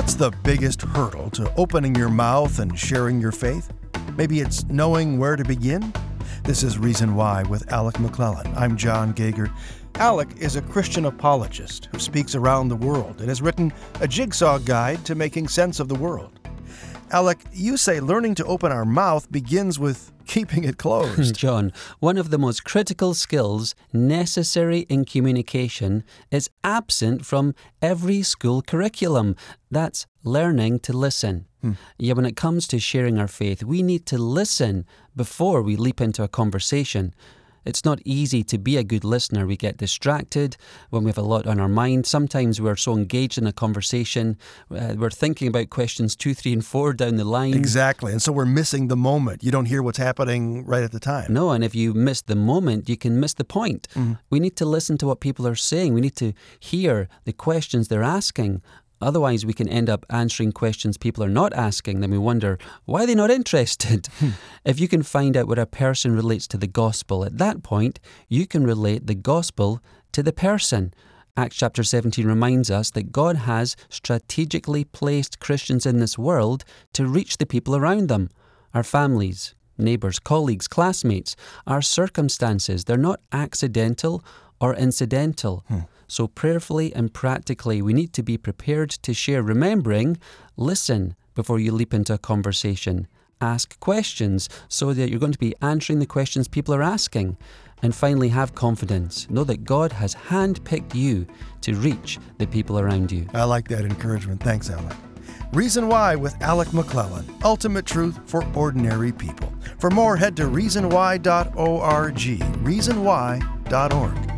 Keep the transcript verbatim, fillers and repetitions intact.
What's the biggest hurdle to opening your mouth and sharing your faith? Maybe it's knowing where to begin? This is Reason Why with Alec McClellan. I'm John Gager. Alec is a Christian apologist who speaks around the world and has written a jigsaw guide to making sense of the world. Alec, you say learning to open our mouth begins with keeping it closed. John, one of the most critical skills necessary in communication is absent from every school curriculum. That's learning to listen. Hmm. Yeah, when it comes to sharing our faith, we need to listen before we leap into a conversation. It's not easy to be a good listener. We get distracted when we have a lot on our mind. Sometimes we're so engaged in a conversation, uh, we're thinking about questions two, three, and four down the line. Exactly. And so we're missing the moment. You don't hear what's happening right at the time. No, and if you miss the moment, you can miss the point. Mm-hmm. We need to listen to what people are saying. We need to hear the questions they're asking. Otherwise, we can end up answering questions people are not asking. Then we wonder, why are they not interested? If you can find out what a person relates to the gospel, at that point, you can relate the gospel to the person. Acts chapter seventeen reminds us that God has strategically placed Christians in this world to reach the people around them, our families, neighbours, colleagues, classmates, our circumstances. They're not accidental or incidental. Hmm. So prayerfully and practically, we need to be prepared to share, remembering, listen before you leap into a conversation. Ask questions so that you're going to be answering the questions people are asking. And finally, have confidence. Know that God has handpicked you to reach the people around you. I like that encouragement. Thanks, Alec. Reason Why with Alec McClellan. Ultimate truth for ordinary people. For more, head to reason why dot org. reason why dot org.